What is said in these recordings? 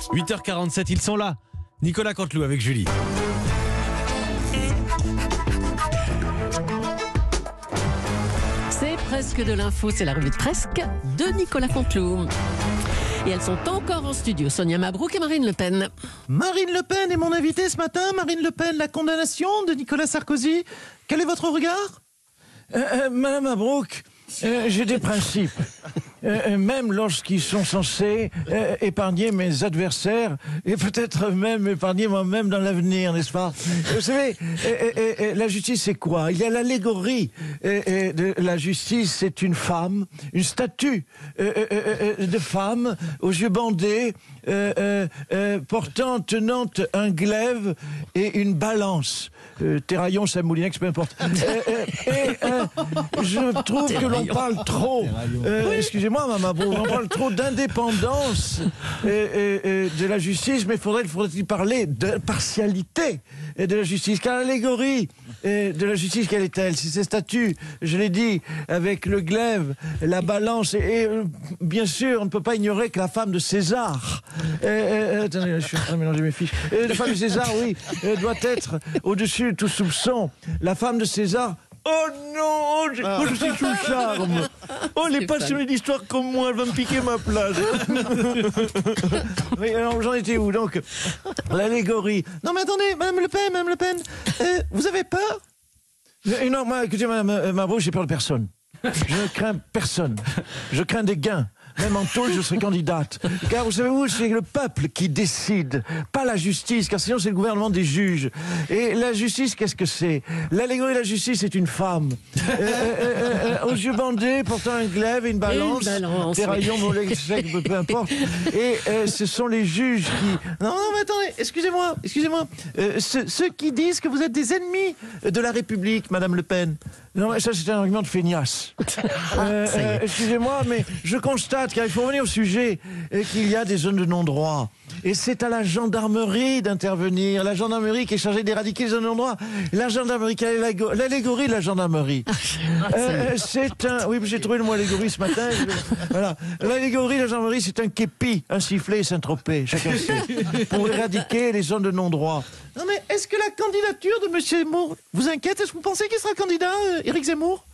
8h47, ils sont là. Nicolas Canteloup avec Julie. C'est presque de l'info, c'est la revue de Presque de Nicolas Canteloup. Et elles sont encore en studio, Sonia Mabrouk et Marine Le Pen. Marine Le Pen est mon invitée ce matin. Marine Le Pen, la condamnation de Nicolas Sarkozy. Quel est votre regard Madame Mabrouk, j'ai des principes. Même lorsqu'ils sont censés épargner mes adversaires et peut-être même épargner moi-même dans l'avenir, n'est-ce pas? Vous savez, la justice c'est quoi? Il y a l'allégorie de la justice, c'est une femme, une statue de femme aux yeux bandés, tenant un glaive et une balance. Terraillon, Saint-Moulinex, peu importe. Je trouve que l'on parle trop. Excusez-moi, Maman Brou, on parle trop d'indépendance de la justice, mais faudrait-il parler d'impartialité de la justice? Car l'allégorie de la justice, quelle est-elle? C'est ces statues, je l'ai dit, avec le glaive, la balance, et bien sûr, on ne peut pas ignorer que la femme de César, attendez, je suis en train de mélanger mes fiches, la femme de César, oui, doit être au-dessus de tout soupçon. La femme de César. Oh non, je suis sous charme. Oh, les passionnés d'histoire comme moi, elle va me piquer ma place. Oui, alors j'en étais où donc? L'allégorie. Non mais attendez, Madame Le Pen, vous avez peur? Non, écoutez, Madame Mabrouk, j'ai peur de personne. Je ne crains personne. Je crains des gains. Même en tôle, je serai candidate. Car vous savez où, c'est le peuple qui décide, pas la justice, car sinon c'est le gouvernement des juges. Et la justice, qu'est-ce que c'est? L'allégorie de la justice, c'est une femme. Aux yeux bandés, portant un glaive et une balance. Terraillon, mollet, sec, peu importe. Et ce sont les juges qui... Non, mais attendez, excusez-moi. Ceux qui disent que vous êtes des ennemis de la République, Madame Le Pen. Non, mais ça, c'est un argument de feignasse. Excusez-moi, mais je constate, car il faut revenir au sujet, qu'il y a des zones de non-droit. Et c'est à la gendarmerie d'intervenir. La gendarmerie qui est chargée d'éradiquer les zones de non-droit. La gendarmerie, quelle est l'allégorie de la gendarmerie? C'est un... Oui, j'ai trouvé le mot allégorie ce matin. Voilà. L'allégorie de la gendarmerie, c'est un képi, un sifflet et Saint-Tropez, chacun sait, pour éradiquer les zones de non-droit. Non mais est-ce que la candidature de M. Zemmour vous inquiète? Est-ce que vous pensez qu'il sera candidat, Éric Zemmour?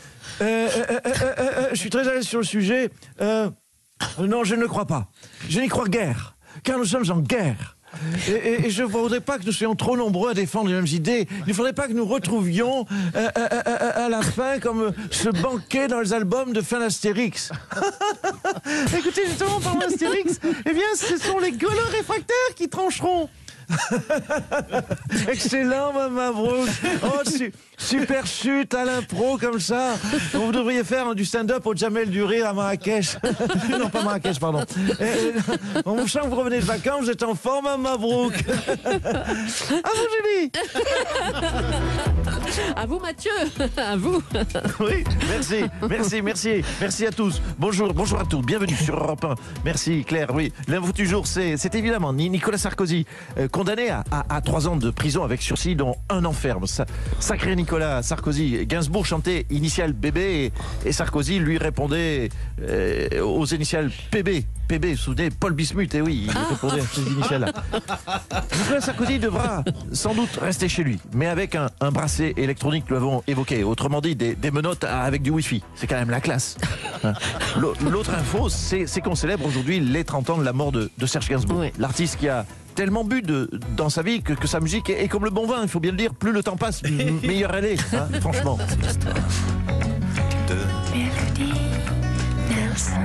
Je suis très à l'aise sur le sujet. Non, je ne le crois pas. Je n'y crois guère, car nous sommes en guerre. Et je ne voudrais pas que nous soyons trop nombreux à défendre les mêmes idées. Il ne faudrait pas que nous retrouvions à la fin comme ce banquet dans les albums de fin d'Astérix. Écoutez, justement, par l'Astérix, eh bien, ce sont les gueuleux réfractaires qui trancheront. Excellent, Maman Brou. Oh, super chute à l'impro comme ça. Vous devriez faire du stand-up au Jamel du Rire à Marrakech. Non, pas Marrakech, pardon. On vous sent que vous revenez de vacances, vous êtes en forme, Maman Brou. À vous, Julie. À vous, Mathieu. À vous. Oui, merci à tous. Bonjour à tous. Bienvenue sur Europe 1. Merci, Claire. Oui, l'info du jour, c'est évidemment Nicolas Sarkozy, condamné à 3 ans de prison avec sursis, dont 1 an ferme. Sacré Nicolas Sarkozy. Gainsbourg chantait initiale bébé et Sarkozy lui répondait aux initiales PB. PB, vous vous souvenez, Paul Bismuth, et oui, il répondait à ces initiales-là. Nicolas Sarkozy devra sans doute rester chez lui, mais avec un bracelet électronique, nous l'avons évoqué. Autrement dit, des menottes avec du Wi-Fi. C'est quand même la classe. L'autre info, c'est qu'on célèbre aujourd'hui les 30 ans de la mort de Serge Gainsbourg. Oui. L'artiste qui a tellement bu dans sa vie que sa musique est comme le bon vin, il faut bien le dire. Plus le temps passe, meilleure elle est, hein, franchement. Mélodie Nelson.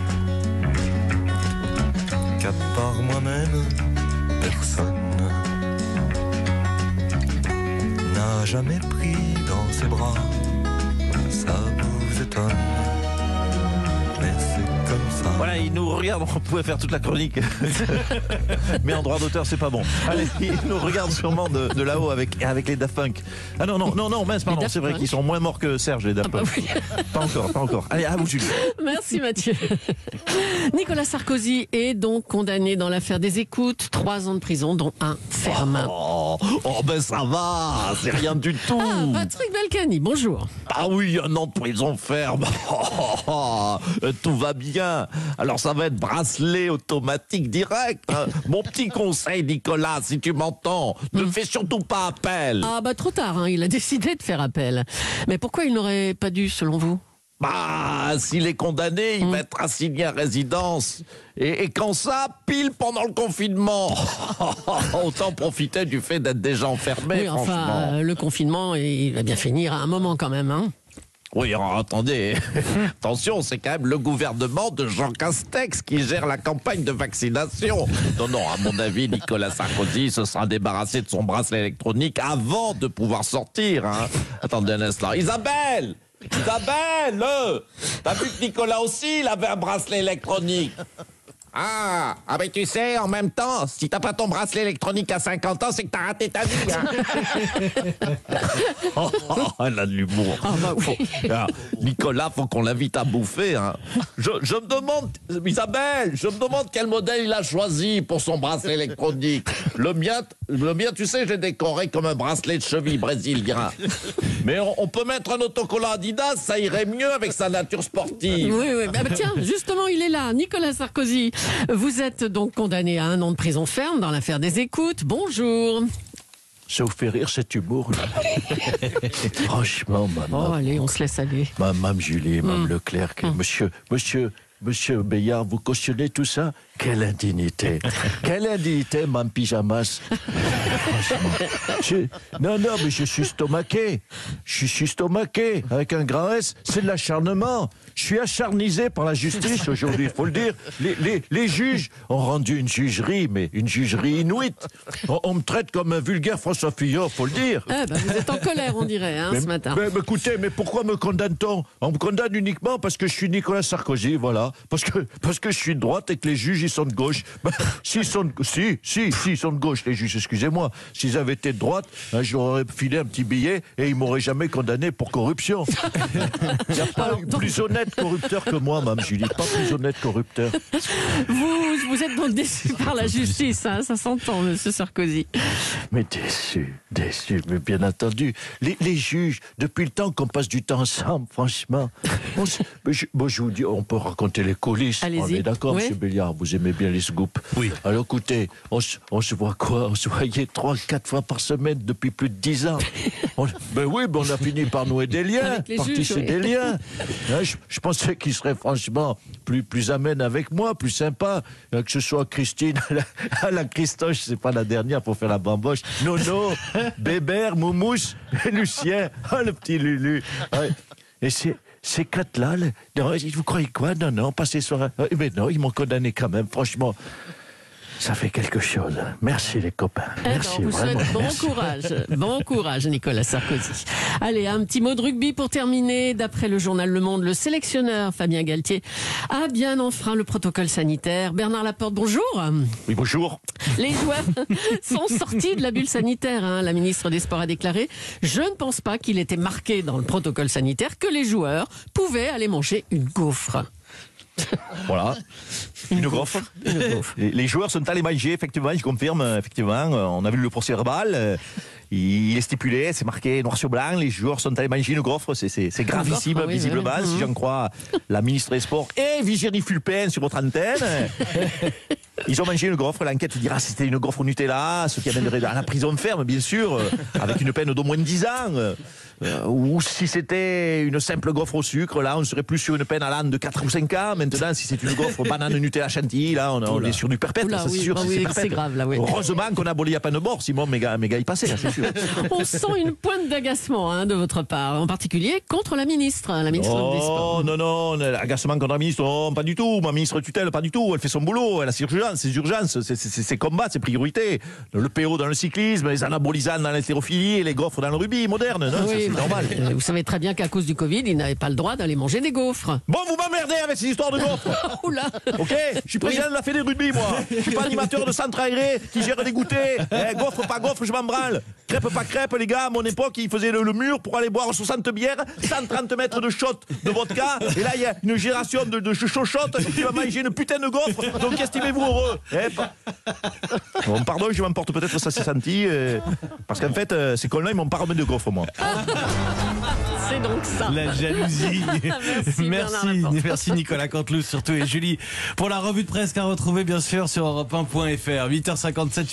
Qu'à part moi-même, personne n'a jamais pris dans ses bras. Ça vous étonne, mais c'est comme ça. Voilà, il nous regarde, on pouvait faire toute la chronique. Mais en droit d'auteur, c'est pas bon. Allez, il nous regarde sûrement de là-haut avec les Daft Punk. Ah non, mince, pardon, c'est vrai qu'ils sont moins morts que Serge, les Daft Punk. Oui. Pas encore. Allez, à vous, Julie. Merci, Mathieu. Nicolas Sarkozy est donc condamné dans l'affaire des écoutes, 3 ans de prison, dont 1 ferme. Oh, ben ça va, c'est rien du tout. Ah, Patrick Balkany, bonjour. Ah oui, 1 an de prison ferme. Tout va bien. hein. Alors ça va être bracelet automatique direct. Hein. Mon petit conseil, Nicolas, si tu m'entends, ne fais surtout pas appel. Ah bah trop tard, hein, il a décidé de faire appel. Mais pourquoi il n'aurait pas dû, selon vous ? Bah, s'il est condamné, il va être assigné à résidence. Et quand ça, pile pendant le confinement. Autant profiter du fait d'être déjà enfermé, Oui, franchement. enfin, le confinement, il va bien finir à un moment quand même, hein. Oui, alors, attendez. Attention, c'est quand même le gouvernement de Jean Castex qui gère la campagne de vaccination. Non, à mon avis, Nicolas Sarkozy se sera débarrassé de son bracelet électronique avant de pouvoir sortir. Hein. Attendez un instant. Isabelle, t'as vu que Nicolas aussi, il avait un bracelet électronique? Ah, mais tu sais, en même temps, si t'as pas ton bracelet électronique à 50 ans, c'est que t'as raté ta vie. Hein. Elle a de l'humour. Ah bah oui. Nicolas, faut qu'on l'invite à bouffer. Hein. Je me demande, Isabelle, quel modèle il a choisi pour son bracelet électronique. Le mien, tu sais, j'ai décoré comme un bracelet de cheville brésilien. Mais on peut mettre un autocollant Adidas, ça irait mieux avec sa nature sportive. Oui. Bah, tiens, justement, il est là, Nicolas Sarkozy. Vous êtes donc condamné à 1 an de prison ferme dans l'affaire des écoutes. Bonjour. Ça vous fait rire cet humour là. Franchement, maman. Oh, allez, on se laisse aller. Mme Julie, Mme Leclerc, Monsieur Bayard, vous cautionnez tout ça? Quelle indignité, Mme Pyjamas. Non, mais je suis stomaqué. Avec un grand S, c'est de l'acharnement. Je suis acharnisé par la justice aujourd'hui, il faut le dire. Les juges ont rendu une jugerie, mais une jugerie inuite. On me traite comme un vulgaire François Fillon, faut le dire. Vous êtes en colère, on dirait, ce matin. Mais écoutez, mais pourquoi me condamne-t-on? On me condamne uniquement parce que je suis Nicolas Sarkozy, voilà. Parce que je suis de droite et que les juges, ils sont de gauche. S'ils sont de gauche, les juges, excusez-moi. S'ils avaient été de droite, je leur aurais filé un petit billet et ils m'auraient jamais condamné pour corruption. Il n'y a pas plus honnête corrupteur que moi, Mme Julie. Pas plus honnête corrupteur. Vous êtes donc déçu par la justice, hein, ça s'entend, monsieur Sarkozy. Mais déçu, mais bien entendu. Les juges, depuis le temps qu'on passe du temps ensemble, franchement. Je vous dis, on peut raconter les coulisses. Allez-y. On est d'accord, Oui. monsieur Béliard, vous aimez bien les scoops. Oui. Alors écoutez, on se voit quoi? On se voyait 3-4 fois par semaine depuis plus de 10 ans. On a fini par nouer des liens, Avec les par juges, tisser oui. des liens. Je pensais qu'il serait franchement plus amène avec moi, plus sympa, que ce soit Christine à la Christoche, c'est pas la dernière pour faire la bamboche. Nono, Bébert, Moumousse, et Lucien, le petit Lulu. Ouais. Et ces quatre-là, vous croyez quoi? Non, passez soir. Mais non, ils m'ont condamné quand même, franchement. Ça fait quelque chose. Merci les copains. Merci, vous vraiment. souhaite Merci. bon courage, Nicolas Sarkozy. Allez, un petit mot de rugby pour terminer. D'après le journal Le Monde, le sélectionneur Fabien Galtier a bien enfreint le protocole sanitaire. Bernard Laporte, bonjour. Oui, bonjour. Les joueurs sont sortis de la bulle sanitaire. La ministre des Sports a déclaré « Je ne pense pas qu'il était marqué dans le protocole sanitaire que les joueurs pouvaient aller manger une gaufre. » Voilà, une gaufre. Les joueurs sont allés manger, effectivement, je confirme, effectivement. On a vu le procès verbal. Il est stipulé, c'est marqué noir sur blanc. Les joueurs sont allés manger une gaufre. C'est gravissime, oui, visiblement, oui. si j'en crois la ministre des Sports et Virginie Fulpin sur votre antenne. Ils ont mangé une gaufre. L'enquête dira si c'était une gaufre au Nutella, ce qui amènerait à la prison ferme, bien sûr, avec une peine d'au moins 10 ans. Ou si c'était une simple gaufre au sucre, là, on serait plus sur une peine à l'âne de 4 ou 5 ans. Maintenant, si c'est une gaufre banane Nutella chantilly, là, on est sur du perpète. Oula, Ça, c'est oui, sûr, bah c'est oui, perpète. c'est grave, là, oui. Heureusement qu'on a aboli à peine mort, sinon mes gars y passaient, là, c'est sûr. On sent une pointe d'agacement de votre part, en particulier contre la ministre des Sports. Oh, non, l'agacement contre la ministre, non, pas du tout. Ma ministre tutelle, pas du tout. Elle fait son boulot, elle a ses urgences, ses combats, ses priorités. Le PO dans le cyclisme, les anabolisants dans l'haltérophilie et les gaufres dans le rugby moderne. Non, Oui, c'est normal. Vous savez très bien qu'à cause du Covid, ils n'avaient pas le droit d'aller manger des gaufres. Bon, vous m'emmerdez avec ces histoires de gaufres. Oula. Ok, je suis président de la Fédé rugby, moi. Je suis pas animateur de centre aéré qui gère des goûters. Gaufre, pas gaufre, je m'en branle. Crêpe, pas crêpe, les gars. À mon époque, ils faisaient le mur pour aller boire 60 bières, 130 mètres de shot de vodka. Et là, il y a une génération de chochottes qui va manger une putain de gaufre. Donc, estimez-vous heureux. Bon, pardon, je m'emporte peut-être, ça s'est senti. Parce qu'en fait, ces cons-là, ils m'ont pas remis de gaufre, moi. C'est donc ça. La jalousie. Merci, Bernard Laporte. Merci Nicolas Canteloup surtout et Julie pour la revue de presse qu'à retrouver bien sûr sur europe1.fr. 8h57.